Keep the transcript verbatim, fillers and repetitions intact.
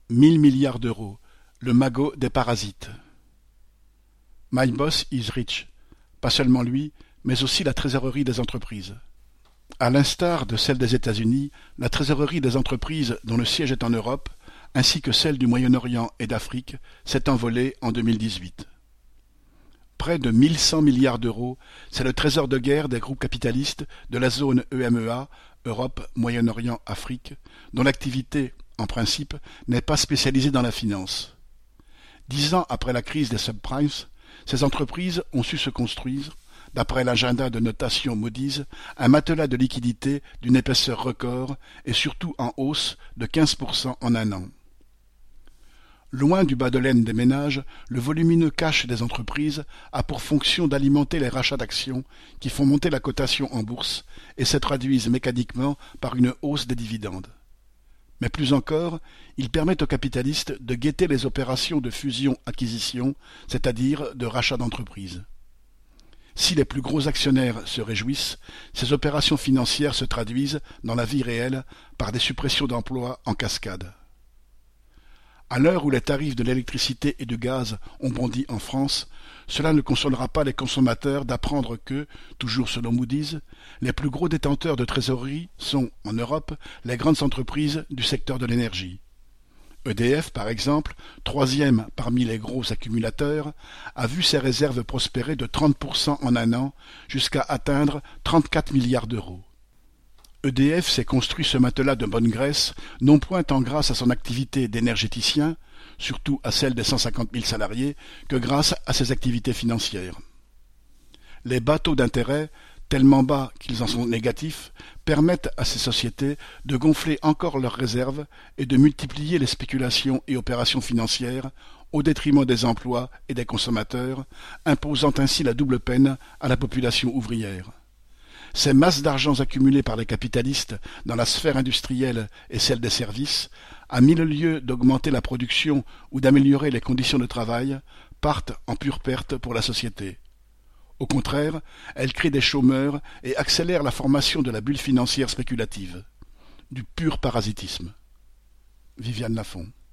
Mille milliards d'euros, le magot des parasites. My boss is rich. Pas seulement lui, mais aussi la trésorerie des entreprises. À l'instar de celle des États-Unis, la trésorerie des entreprises dont le siège est en Europe, ainsi que celle du Moyen-Orient et d'Afrique, s'est envolée en deux mille dix-huit. Près de mille cent milliards d'euros, c'est le trésor de guerre des groupes capitalistes de la zone E M E A, Europe, Moyen-Orient, Afrique, dont l'activité, en principe, n'est pas spécialisée dans la finance. Dix ans après la crise des subprimes, ces entreprises ont su se construire, d'après l'agenda de notation Moody's, un matelas de liquidités d'une épaisseur record et surtout en hausse de quinze pour cent en un an. Loin du bas de laine des ménages, le volumineux cash des entreprises a pour fonction d'alimenter les rachats d'actions qui font monter la cotation en bourse et se traduisent mécaniquement par une hausse des dividendes. Mais plus encore, il permet aux capitalistes de guetter les opérations de fusion-acquisition, c'est-à-dire de rachat d'entreprises. Si les plus gros actionnaires se réjouissent, ces opérations financières se traduisent, dans la vie réelle, par des suppressions d'emplois en cascade. À l'heure où les tarifs de l'électricité et du gaz ont bondi en France, cela ne consolera pas les consommateurs d'apprendre que, toujours selon Moody's, les plus gros détenteurs de trésorerie sont, en Europe, les grandes entreprises du secteur de l'énergie. E D F, par exemple, troisième parmi les gros accumulateurs, a vu ses réserves prospérer de trente pour cent en un an jusqu'à atteindre trente-quatre milliards d'euros. E D F s'est construit ce matelas de bonne graisse, non point tant grâce à son activité d'énergéticien, surtout à celle des cent cinquante mille salariés, que grâce à ses activités financières. Les bas taux d'intérêt, tellement bas qu'ils en sont négatifs, permettent à ces sociétés de gonfler encore leurs réserves et de multiplier les spéculations et opérations financières au détriment des emplois et des consommateurs, imposant ainsi la double peine à la population ouvrière. Ces masses d'argent accumulées par les capitalistes dans la sphère industrielle et celle des services, à mille lieues d'augmenter la production ou d'améliorer les conditions de travail, partent en pure perte pour la société. Au contraire, elles créent des chômeurs et accélèrent la formation de la bulle financière spéculative. Du pur parasitisme. Viviane Lafont.